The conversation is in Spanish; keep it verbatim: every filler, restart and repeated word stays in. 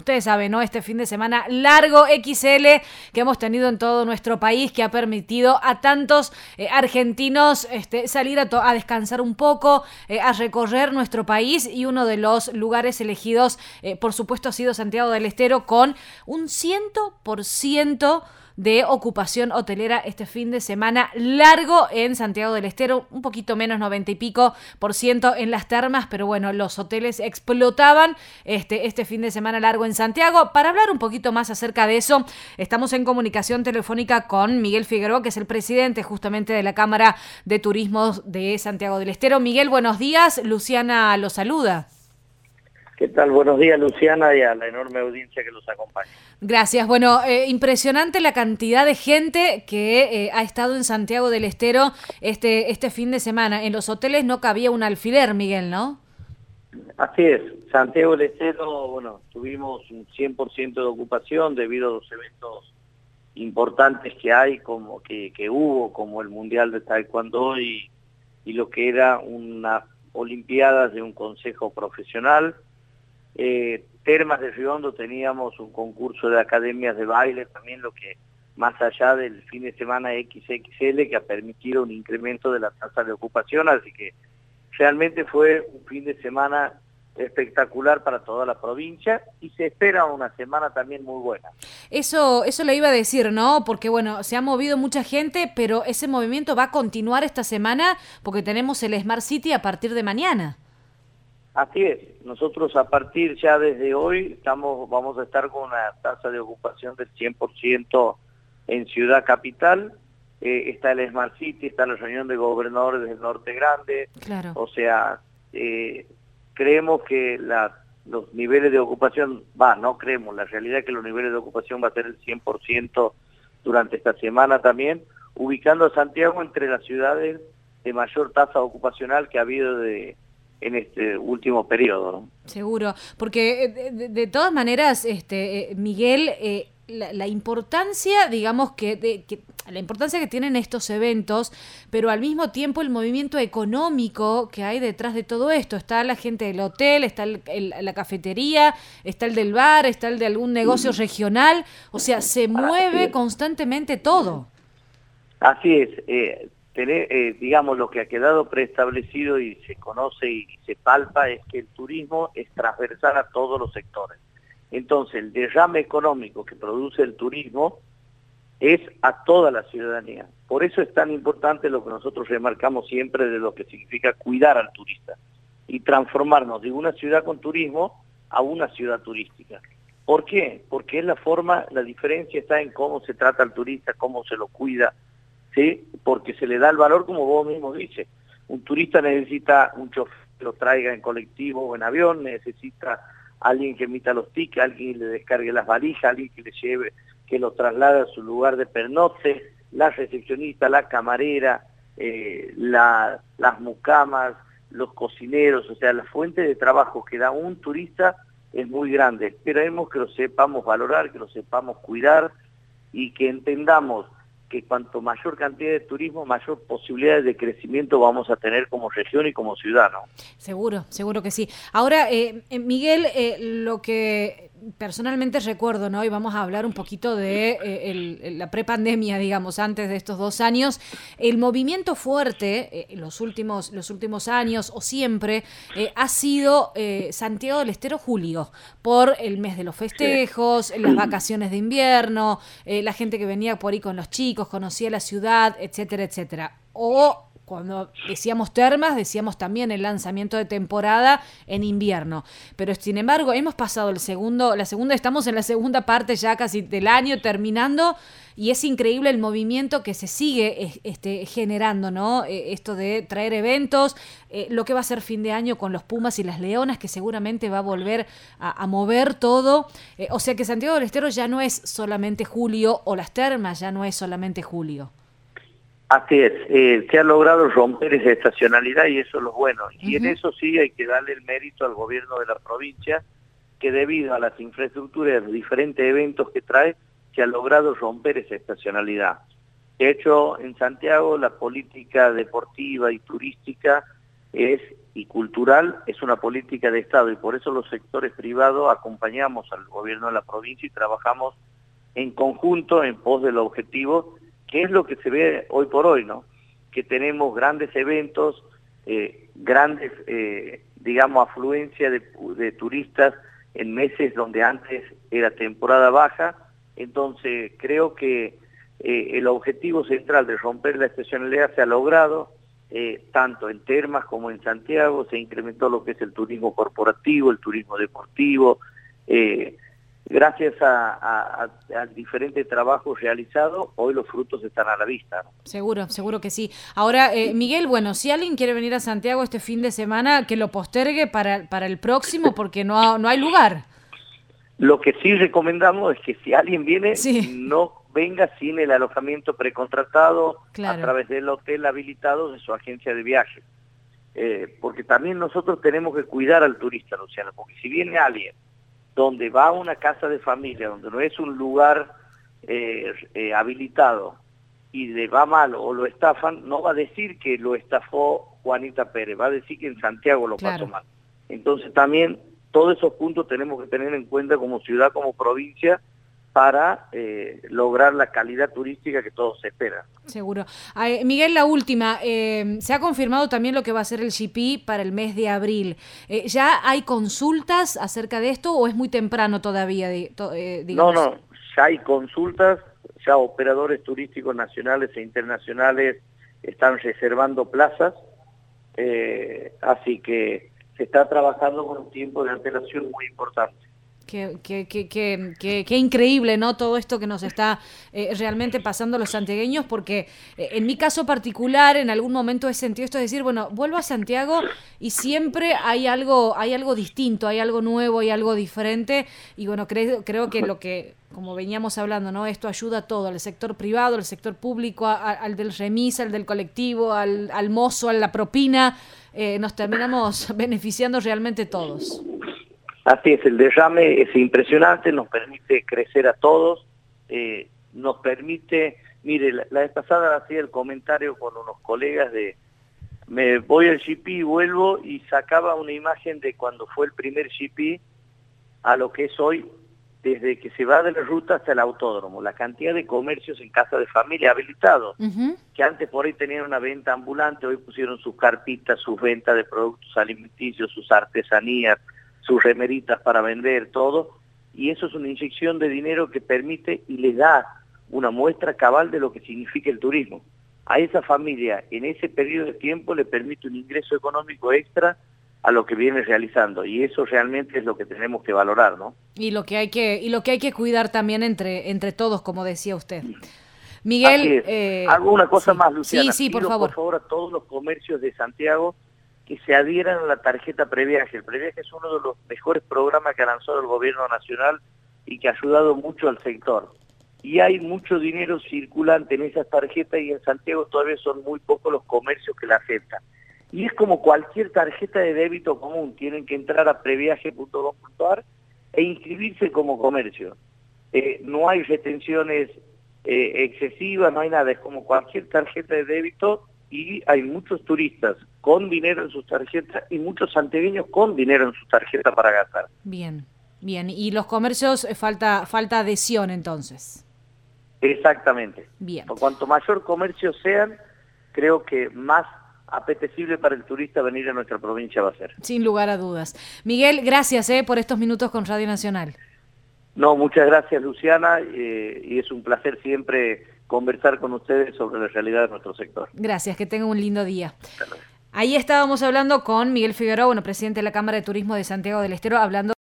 ustedes saben, ¿no? Este fin de semana largo equis ele que hemos tenido en todo nuestro país, que ha permitido a tantos eh, argentinos este, salir a, a descansar un poco, eh, a recorrer nuestro país, y uno de los lugares elegidos, eh, por supuesto, ha sido Santiago del Estero, con un cien por ciento de ocupación hotelera este fin de semana largo en Santiago del Estero, un poquito menos, noventa y pico por ciento en las termas, pero bueno, los hoteles explotaban este, este fin de semana largo en Santiago. Para hablar un poquito más acerca de eso, estamos en comunicación telefónica con Miguel Figueroa, que es el presidente justamente de la Cámara de Turismo de Santiago del Estero. Miguel, buenos días, Luciana lo saluda. ¿Qué tal? Buenos días, Luciana, y a la enorme audiencia que los acompaña. Gracias. Bueno, eh, impresionante la cantidad de gente que eh, ha estado en Santiago del Estero este, este fin de semana. En los hoteles no cabía un alfiler, Miguel, ¿no? Así es. Santiago del Estero, bueno, tuvimos un cien por ciento de ocupación debido a los eventos importantes que hay, como que, que hubo, como el Mundial de Taekwondo y, y lo que era una Olimpiadas de un consejo profesional. Eh, Termas de Río Hondo teníamos un concurso de academias de baile, también lo que más allá del fin de semana equis equis ele, que ha permitido un incremento de la tasa de ocupación, así que realmente fue un fin de semana espectacular para toda la provincia y se espera una semana también muy buena. Eso, eso le iba a decir, ¿no? Porque bueno, se ha movido mucha gente, pero ese movimiento va a continuar esta semana porque tenemos el Smart City a partir de mañana. Así es, nosotros a partir ya desde hoy estamos, vamos a estar con una tasa de ocupación del cien por ciento en Ciudad Capital, eh, está el Smart City, está la reunión de gobernadores del Norte Grande, claro. O sea, eh, creemos que la, los niveles de ocupación, va, no creemos, la realidad es que los niveles de ocupación va a ser el cien por ciento durante esta semana también, ubicando a Santiago entre las ciudades de mayor tasa ocupacional que ha habido de en este último periodo, ¿no? Seguro, porque de, de, de todas maneras, este Miguel, eh, la, la importancia, digamos que, de, que la importancia que tienen estos eventos, pero al mismo tiempo el movimiento económico que hay detrás de todo esto. Está la gente del hotel, está el, el, la cafetería, está el del bar, está el de algún negocio regional, o sea, se mueve constantemente todo. Así es, eh, tener, eh, digamos, lo que ha quedado preestablecido y se conoce y se palpa es que el turismo es transversal a todos los sectores. Entonces, el derrame económico que produce el turismo es a toda la ciudadanía. Por eso es tan importante lo que nosotros remarcamos siempre de lo que significa cuidar al turista y transformarnos de una ciudad con turismo a una ciudad turística. ¿Por qué? Porque es la forma, la diferencia está en cómo se trata al turista, cómo se lo cuida, ¿sí? Porque se le da el valor, como vos mismo dices. Un turista necesita un chofer que lo traiga en colectivo o en avión, necesita alguien que emita los tickets, alguien que le descargue las valijas, alguien que le lleve, que lo traslade a su lugar de pernocte, la recepcionista, la camarera, eh, la, las mucamas, los cocineros, o sea, la fuente de trabajo que da un turista es muy grande. Esperemos que lo sepamos valorar, que lo sepamos cuidar y que entendamos que cuanto mayor cantidad de turismo, mayor posibilidades de crecimiento vamos a tener como región y como ciudad, ¿no? Seguro, seguro que sí. Ahora, eh, Miguel, eh, lo que personalmente recuerdo, ¿no? Y vamos a hablar un poquito de eh, el, la prepandemia, digamos, antes de estos dos años. El movimiento fuerte, eh, los últimos, los últimos años o siempre, eh, ha sido eh, Santiago del Estero julio, por el mes de los festejos, sí. Las vacaciones de invierno, eh, la gente que venía por ahí con los chicos, conocía la ciudad, etcétera, etcétera. O cuando decíamos termas, decíamos también el lanzamiento de temporada en invierno. Pero sin embargo, hemos pasado el segundo, la segunda, estamos en la segunda parte ya casi del año terminando, y es increíble el movimiento que se sigue este, generando, ¿no? Eh, esto de traer eventos, eh, lo que va a ser fin de año con los Pumas y las Leonas, que seguramente va a volver a, a mover todo. Eh, o sea que Santiago del Estero ya no es solamente julio, o las termas ya no es solamente julio. Así es, eh, se ha logrado romper esa estacionalidad y eso es lo bueno. Y uh-huh. en eso sí hay que darle el mérito al gobierno de la provincia, que debido a las infraestructuras y los diferentes eventos que trae, se ha logrado romper esa estacionalidad. De hecho, en Santiago la política deportiva y turística es y cultural es una política de Estado, y por eso los sectores privados acompañamos al gobierno de la provincia y trabajamos en conjunto en pos del objetivo, que es lo que se ve hoy por hoy, ¿no? Que tenemos grandes eventos, eh, grandes, eh, digamos, afluencia de, de turistas en meses donde antes era temporada baja. Entonces creo que eh, el objetivo central de romper la estacionalidad se ha logrado, eh, tanto en Termas como en Santiago. Se incrementó lo que es el turismo corporativo, el turismo deportivo, eh, gracias a, a, a, a diferentes trabajos realizados, hoy los frutos están a la vista, ¿no? Seguro, seguro que sí. Ahora, eh, Miguel, bueno, si alguien quiere venir a Santiago este fin de semana, que lo postergue para, para el próximo, porque no, no hay lugar. Lo que sí recomendamos es que si alguien viene, sí. no venga sin el alojamiento precontratado, claro, a través del hotel habilitado de su agencia de viaje. Eh, porque también nosotros tenemos que cuidar al turista, Luciano, porque si viene alguien donde va a una casa de familia, donde no es un lugar eh, eh, habilitado, y le va mal o lo estafan, no va a decir que lo estafó Juanita Pérez, va a decir que en Santiago lo claro. pasó mal. Entonces también todos esos puntos tenemos que tener en cuenta como ciudad, como provincia, para eh, lograr la calidad turística que todos esperan. Seguro. Ay, Miguel, la última. Eh, se ha confirmado también lo que va a ser el G P para el mes de abril. Eh, ¿Ya hay consultas acerca de esto o es muy temprano todavía? De, to, eh, no, no, ya hay consultas, ya operadores turísticos nacionales e internacionales están reservando plazas, eh, así que se está trabajando con un tiempo de antelación muy importante. Qué, qué, qué, qué, qué, qué increíble, ¿no? Todo esto que nos está eh, realmente pasando a los santiagueños, porque eh, en mi caso particular, en algún momento he sentido esto de decir, bueno, vuelvo a Santiago y siempre hay algo, hay algo distinto, hay algo nuevo, hay algo diferente, y bueno, creo, creo que lo que, como veníamos hablando, ¿no? Esto ayuda a todo, al sector privado, al sector público, a, a, al del remis, al del colectivo, al, al mozo, a la propina, eh, nos terminamos beneficiando realmente todos. Así es, el derrame es impresionante, nos permite crecer a todos, eh, nos permite, mire, la, la vez pasada hacía el comentario con unos colegas de, me voy al G P y vuelvo, y sacaba una imagen de cuando fue el primer G P a lo que es hoy, desde que se va de la ruta hasta el autódromo, la cantidad de comercios en casa de familia habilitados, uh-huh. que antes por ahí tenían una venta ambulante, hoy pusieron sus carpitas, sus ventas de productos alimenticios, sus artesanías, sus remeritas para vender, todo, y eso es una inyección de dinero que permite y les da una muestra cabal de lo que significa el turismo. A esa familia, en ese periodo de tiempo, le permite un ingreso económico extra a lo que viene realizando, y eso realmente es lo que tenemos que valorar, ¿no? Y lo que hay que, y lo que hay que cuidar también entre, entre todos, como decía usted. Miguel, eh, hago una cosa sí, más, Luciana. Sí, sí, por Pido, favor. por favor, a todos los comercios de Santiago que se adhieran a la tarjeta Previaje. El Previaje es uno de los mejores programas que ha lanzado el gobierno nacional y que ha ayudado mucho al sector. Y hay mucho dinero circulante en esas tarjetas, y en Santiago todavía son muy pocos los comercios que la aceptan. Y es como cualquier tarjeta de débito común, tienen que entrar a previaje punto com punto a r e inscribirse como comercio. Eh, no hay retenciones eh, excesivas, no hay nada, es como cualquier tarjeta de débito, y hay muchos turistas con dinero en sus tarjetas y muchos santiagueños con dinero en sus tarjetas para gastar. Bien, bien. Y los comercios, eh, falta falta adhesión entonces. Exactamente. Bien. Por cuanto mayor comercio sean, creo que más apetecible para el turista venir a nuestra provincia va a ser. Sin lugar a dudas. Miguel, gracias eh, por estos minutos con Radio Nacional. No, muchas gracias, Luciana, eh, y es un placer siempre conversar con ustedes sobre la realidad de nuestro sector. Gracias, que tengan un lindo día. Ahí estábamos hablando con Miguel Figueroa, bueno, presidente de la Cámara de Turismo de Santiago del Estero, hablando